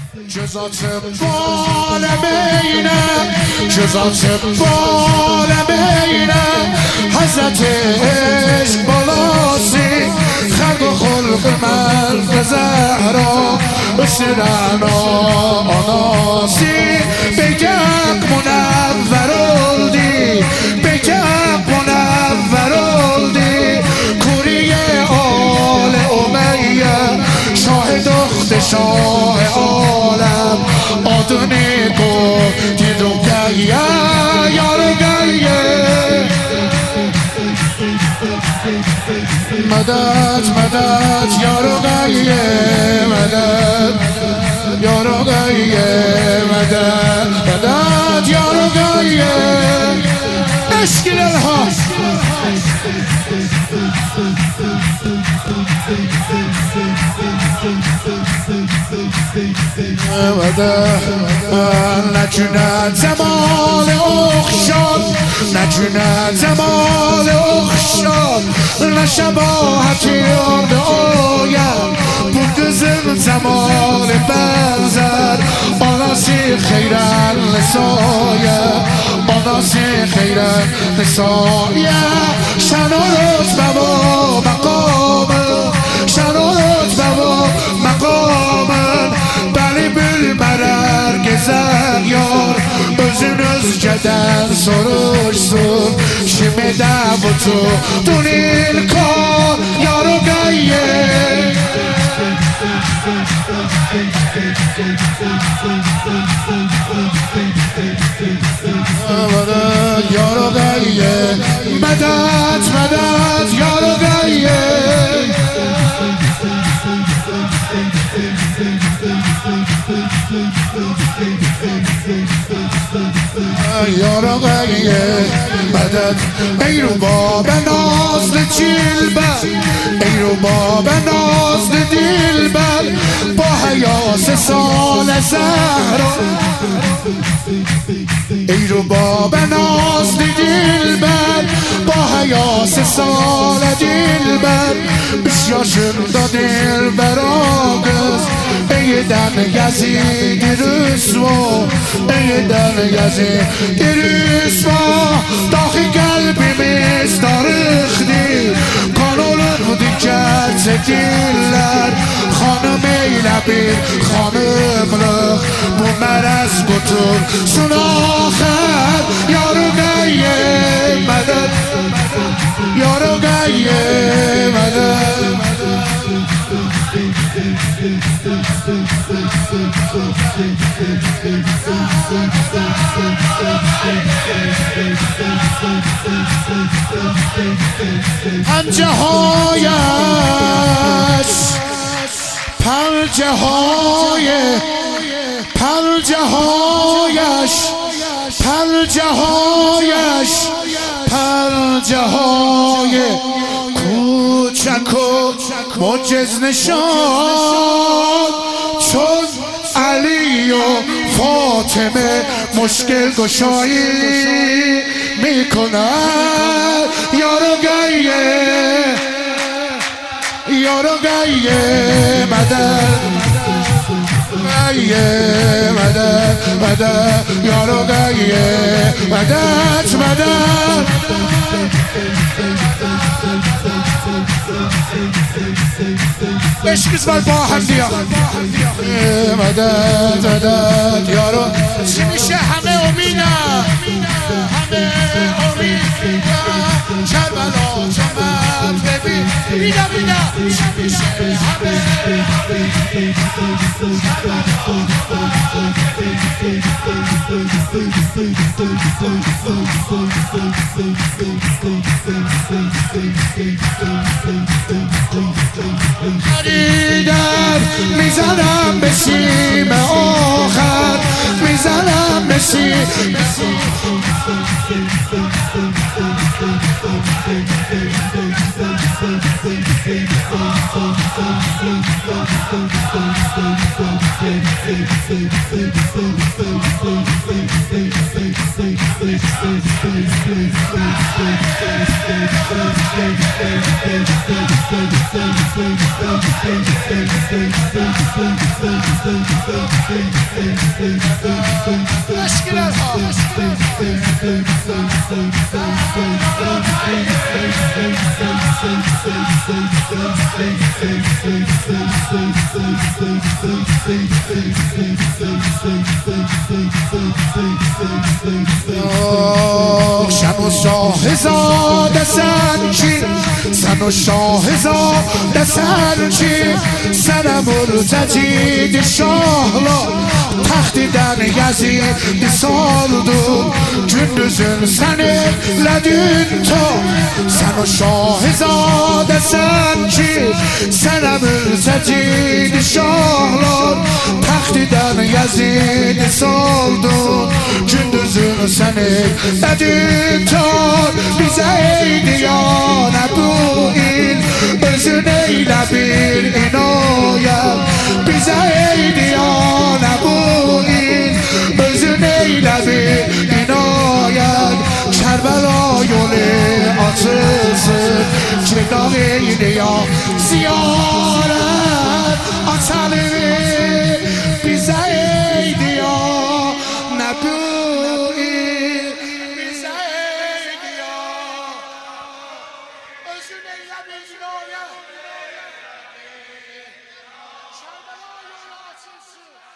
جزات بالمینه جزات بالمینه حضرت عشق بالاسی خلق و خلق مرد زهرا بسرنا آناسی بگم منور اولدی بگم منور اولدی کوری آل امیه شاه دخت شاه عالم آدونی کو دیدو گیه یارو گیه مدد مدد یارو گیه مدد یارو گیه مدد مدد یارو گیه اشکیل الها نجونه زمان اخشان نجونه زمان اخشان نشباهتی یاد آیم بودزم زمان بنزر آناسی خیرن نسایه آناسی خیرن نسایه شنارت بابا مقام شنارت بابا مقام بلی بل برر گزر یار özünüz geden soruşsun Şimdi de butu dunil kol yaro gayye yaro gayye medet medet yaro gayye یارو گیه مدد ای رو باب نازل جلبر ای رو باب نازل دلبر با حیاس سال زهرا ای رو باب نازل دلبر با حیاس سال دلبر بسیاشم دلبر آگز ای دن یزید رسوا ای دن یزید رسوا داخل قلبimiz darıxdı kanolurdu gerçe diller Xanım eylə bir xanımlıq bu mərəz qutur sunaxər Yarı qayye mədəd Yarı qayye mədəd پنجه هایش پنجه های پنجه هایش پنجه هایش پنجه های کوچک و معجز نشان چون علی و فاطمه مشکل گشایی میکنن یارو گیه یارو گیه مدد گیه مدد مدد یارو گیه مدد مدد عشق با هم بیا مدد مدد یارو چی میشه همه امیدن همه امیدن کربلا چمت ببین بیدا بیدا چی میشه همه خریدم میزنم به سیم آخر میزنم به سیم شن و شاهزاده سنچی سن و شاهزاده سنچی سر مرتجید şahla taxtidən Yazid saldı gündüzün səni lədin to sən o şahizadəsən ki sənə mürtəcid şahlar taxtidən Yazid saldı gündüzün səni lədin to bizə eydi yana bu il özün eylə bir inayət bizə eydi yana bu il özün eylə bir inayət Kərbala yolu açılsın Çiftaq eydi ya ziyarət açalım bizə eydi ya nə bu il bizə eydi ya özün eylə bir inayət Kərbala yolu açılsın